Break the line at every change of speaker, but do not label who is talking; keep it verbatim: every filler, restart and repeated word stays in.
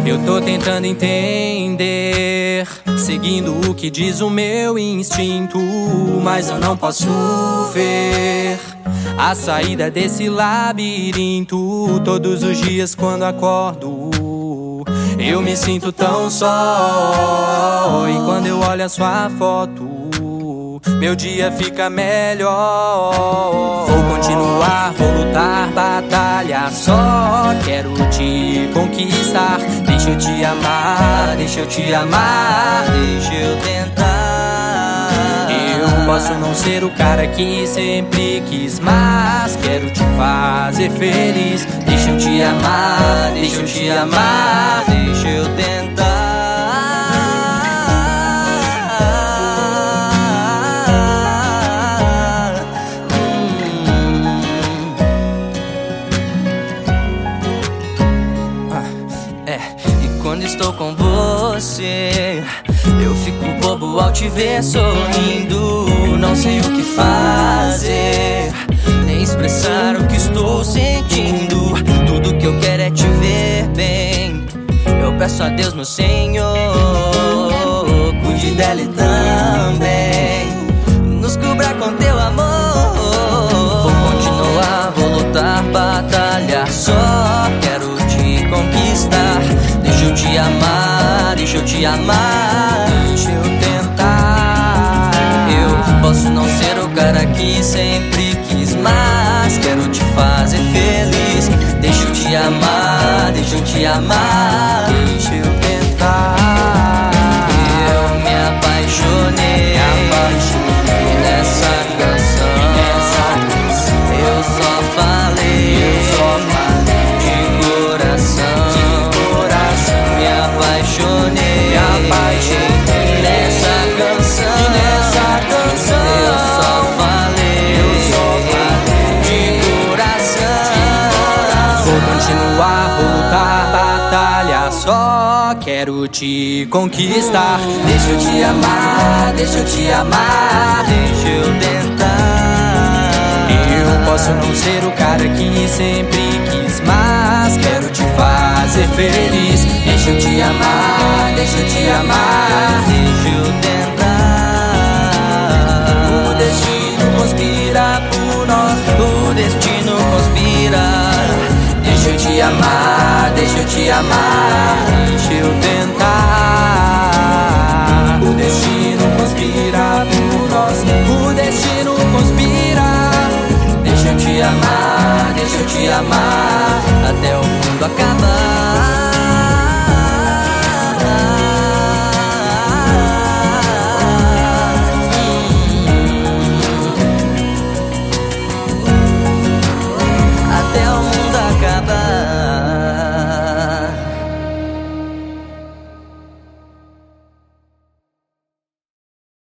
Eu tô tentando entender, seguindo o que diz o meu instinto, mas eu não posso ver a saída desse labirinto. Todos os dias quando acordo, eu me sinto tão só. E quando eu olho a sua foto, meu dia fica melhor. Vou continuar, vou lutar, batalhar, só quero te conquistar. Deixa eu te amar, deixa eu te amar, deixa eu tentar. Eu posso não ser o cara que sempre quis, mas quero te fazer feliz. Deixa eu te amar, deixa eu te amar, deixa eu tentar. Quando estou com você, eu fico bobo ao te ver sorrindo. Não sei o que fazer, nem expressar o que estou sentindo. Tudo que eu quero é te ver bem. Eu peço a Deus, meu Senhor, cuide dela e também nos cubra com teu amor. Vou continuar, vou lutar, batalhar, só quero te conquistar. Deixa eu te amar, deixa eu te amar, deixa eu tentar. Eu posso não ser o cara que sempre quis, mas quero te fazer feliz. Deixa eu te amar, deixa eu te amar, deixa eu tentar. Eu me apaixonei, me apaixonei nessa canção, nessa canção. Eu só falei, eu só falei de coração. Me apaixonei, me apaixonei nessa canção, nessa canção. Eu só falei, eu só falei de coração. Vou continuar, vou lutar, batalhar, só quero te conquistar. Deixa eu te amar, deixa eu te amar, deixa eu tentar. Eu posso não ser o cara que sempre quis, mas quero te fazer feliz. Deixa eu te amar, deixa eu te amar, deixa eu tentar. O destino conspira por nós, o destino conspira. Deixa eu te amar, deixa eu te amar, deixa eu tentar. O destino conspira por nós, o destino conspira. Deixa eu te amar, deixa eu te amar.